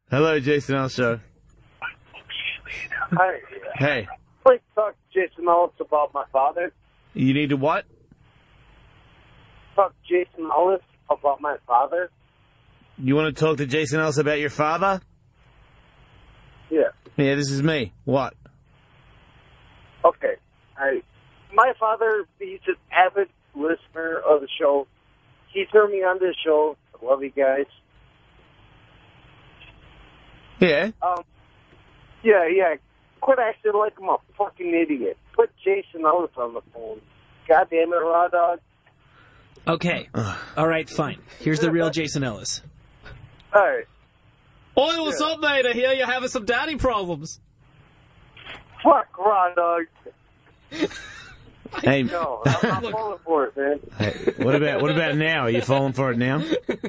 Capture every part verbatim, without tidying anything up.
Hello, Jason Ellis Show. Hi. Hey. Please talk to Jason Ellis about my father. You need to what? Talk to Jason Ellis about my father. You want to talk to Jason Ellis about your father? Yeah. Yeah, this is me. What? Okay. I, my father, he's an avid listener of the show. He turned me on to the show. I love you guys. Yeah. Um. Yeah, yeah. Quit acting like I'm a fucking idiot. Put Jason Ellis on the phone. God damn it, Raw Dog. Okay. All right, fine. Here's the real Jason Ellis. All right. Oi, what's up, mate? I hear you're having some daddy problems. Fuck Raw Dog. Hey. No, I'm not falling for it, man. Hey, what about what about now? Are you falling for it now?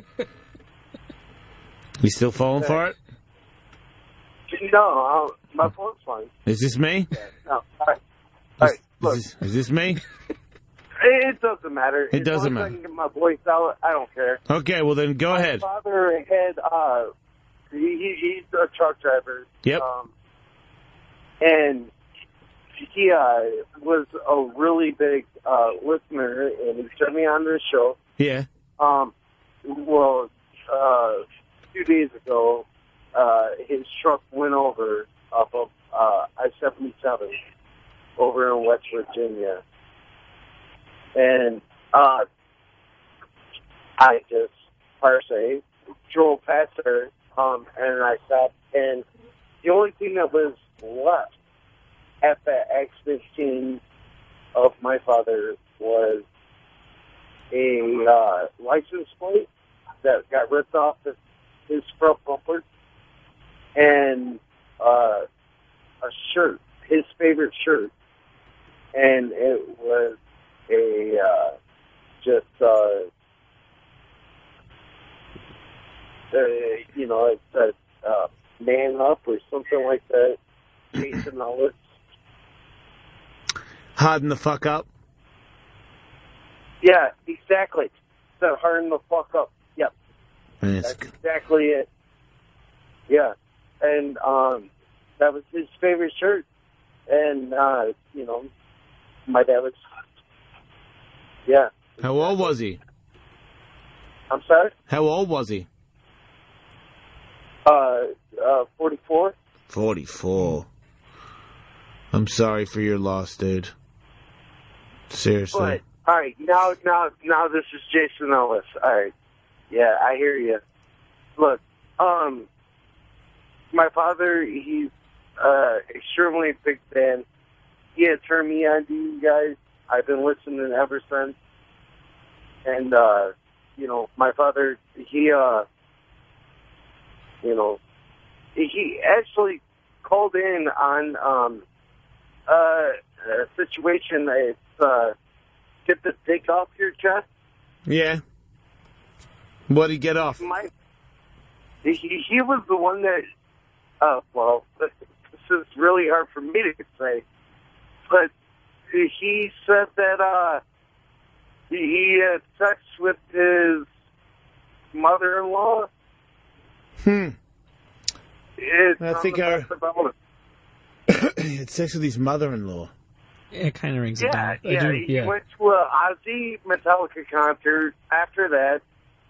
You still falling for it? No, I'll, my phone's fine. Is this me? Yeah, no. All right. All right, Is, look. is, this, is this me? It doesn't matter. It doesn't as long as matter. I can get my voice out, I don't care. Okay, well then go ahead. My father had, uh, he, he, he's a truck driver. Yep. Um, and he uh, was a really big uh, listener, and he turned me on to the show. Yeah. Um, well, uh, a few days ago, uh, his truck went over off of uh, I seventy-seven over in West Virginia. And uh, I just, per se, drove past her, um, and I stopped. And the only thing that was left at that X fifteen of my father was a uh, license plate that got ripped off his, his front bumper, and uh, a shirt, his favorite shirt. And it was a, uh, just, uh, uh, you know, it said, uh, man up or something like that. Jason Ellis. Harden the fuck up. Yeah, exactly. It said harden the fuck up. Yep. Yes. That's exactly it. Yeah. And, um, that was his favorite shirt. And, uh, you know, my dad was, yeah. How old was he? I'm sorry? How old was he? Uh, uh, forty-four. forty-four. I'm sorry for your loss, dude. Seriously. But, all right, now, now, now this is Jason Ellis. All right. Yeah, I hear you. Look, um, my father, he's uh, extremely big fan. He had turned me on to you guys. I've been listening ever since. And, uh, you know, my father, he, uh, you know, he actually called in on um, uh, a situation that uh, get the dick off your chest. Yeah. What'd he get off? My, he, he was the one that, uh, well, this is really hard for me to say, but he said that uh, he had sex with his mother-in-law. Hmm. It's I think our... about he had sex with his mother-in-law. Yeah, it kind of rings a Yeah, bell. yeah. I do, He yeah. went to a Ozzy Metallica concert. After that,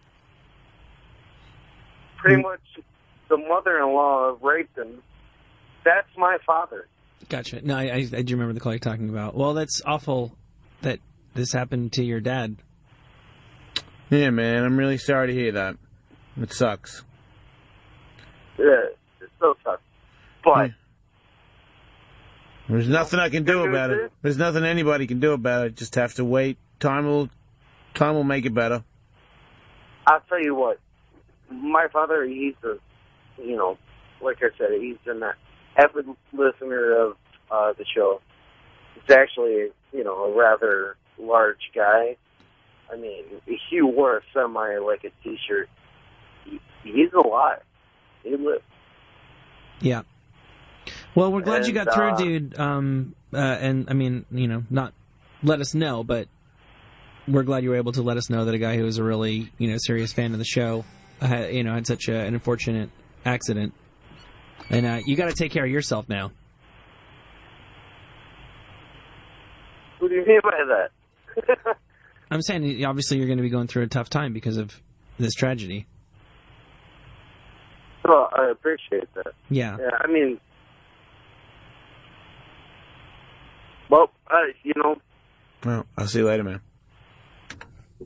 pretty Hmm. much the mother-in-law raped him. That's my father. Gotcha. No, I, I, I do remember the call you're talking about. Well, that's awful that this happened to your dad. Yeah, man, I'm really sorry to hear that. It sucks. Yeah, it still sucks. But There's nothing I can do about it. There's nothing anybody can do about it. Just have to wait. Time will, time will make it better. I'll tell you what, my father, he's a, you know, like I said, he's an avid listener of uh, the show. He's actually, you know, a rather large guy. I mean, he wore a semi like a t-shirt. He, he's alive. He lives. Yeah. Well, we're glad And, you got through, uh, dude. Um, uh, and, I mean, you know, not let us know, but we're glad you were able to let us know that a guy who was a really, you know, serious fan of the show, uh, you know, had such a, an unfortunate accident. And uh, you got to take care of yourself now. What do you mean by that? I'm saying, obviously, you're going to be going through a tough time because of this tragedy. Well, I appreciate that. Yeah. Yeah, I mean, well, uh, you know. Well, I'll see you later, man.